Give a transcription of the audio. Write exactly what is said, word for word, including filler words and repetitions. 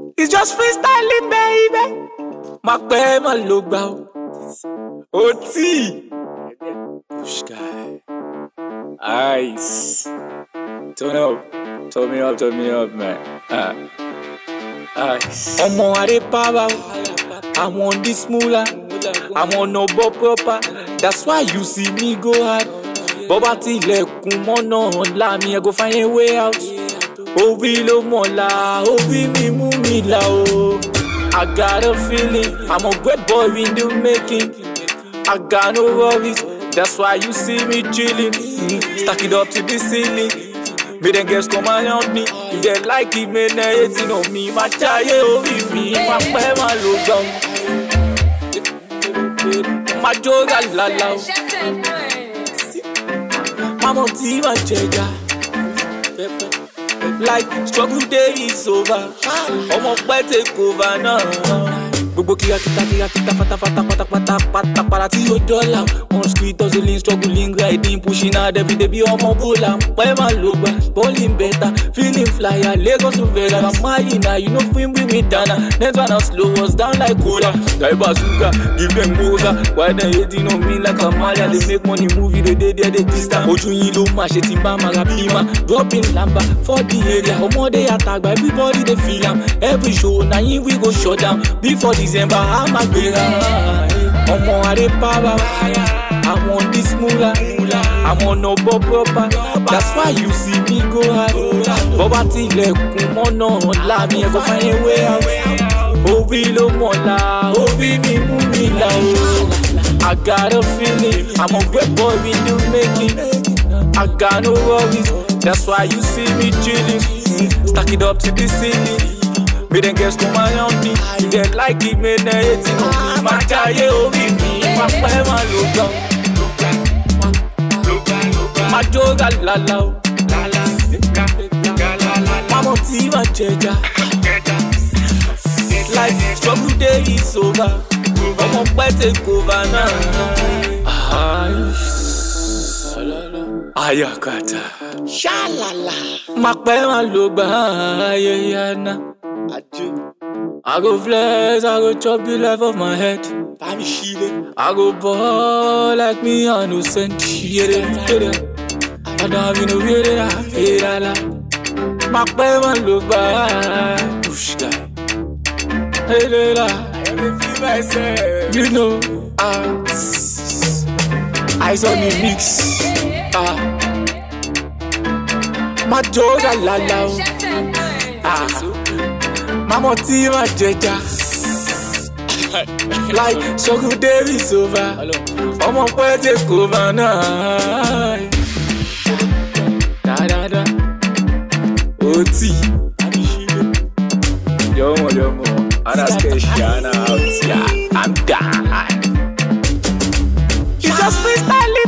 It's just freestyling, baby. My pay, my look bow. O T. Push guy. Ice. Turn up. Turn me up, turn me up, man. Uh. Ice. I'm on the power. I'm on this moolah. I'm on no bo proper. That's why you see me go hard. Boba tilekun mono la mi I go find a way out. Obi lo mola, obi mi mu mi la o. I got a feeling I'm a great boy in the making. I got no worries, that's why you see me chilling. Stack it up to the ceiling. Me then girls come around me. If they like it, me they hating on me. My child, obi me, my pay my logo. My joga la la. Mama team my cheja. Like struggle day is over. Omo pe take over now. Gbogbo kira kita kira kita fata fata fata fata fata para ti o dollar. On street hustling, struggling, grinding, pushing hard every day. Be omo bola, pay my loba, balling better, feeling flyer. Lagos to Vega, I'm marina, you know film bring me down. Next one I slow us down like cola. Die bazooka, give them moga. Why they hating on me like a Malia? They make money movie, they they they they distance. Oju yin lo ma she timba marapima, dropping lamba for the area. Omo they attack by everybody they feel am. Every show now we go shut down before December. I'm a bigger. Omo I dey power. I'm on this moolah. I'm on no bo proper. That's why you see me go hard. Boba tilekun mono la mi I go find a way out. Obi lo mola, obi mi mu mi la o. I got a feeling I'm a great boy in the making. I got no worries, that's why you see me chilling. Stack it up to the ceiling. Me then girls come around me. If they like it, me they hating on me. My child, obi me, my pay my logo. My joga la la. Mama team my cheja. Like struggle day is over. Omo pe take over now. Ice. Ayakata. Shalala. My pay my logo. Ayana. I go flex, I go chop the life of my head. I go ball like me, I no send. I don't have no way that I feel like. My payment look bad. Push guy. Hey, Lela. You know, uh, eyes on the mix. Ah, my joga la la. Ah, mama team my jeja. Like struggle day is over. Omo pe take over now. Da da da. O T. Yo mo yo mo. Anastasia out. Yeah, I'm done. You just freestyling.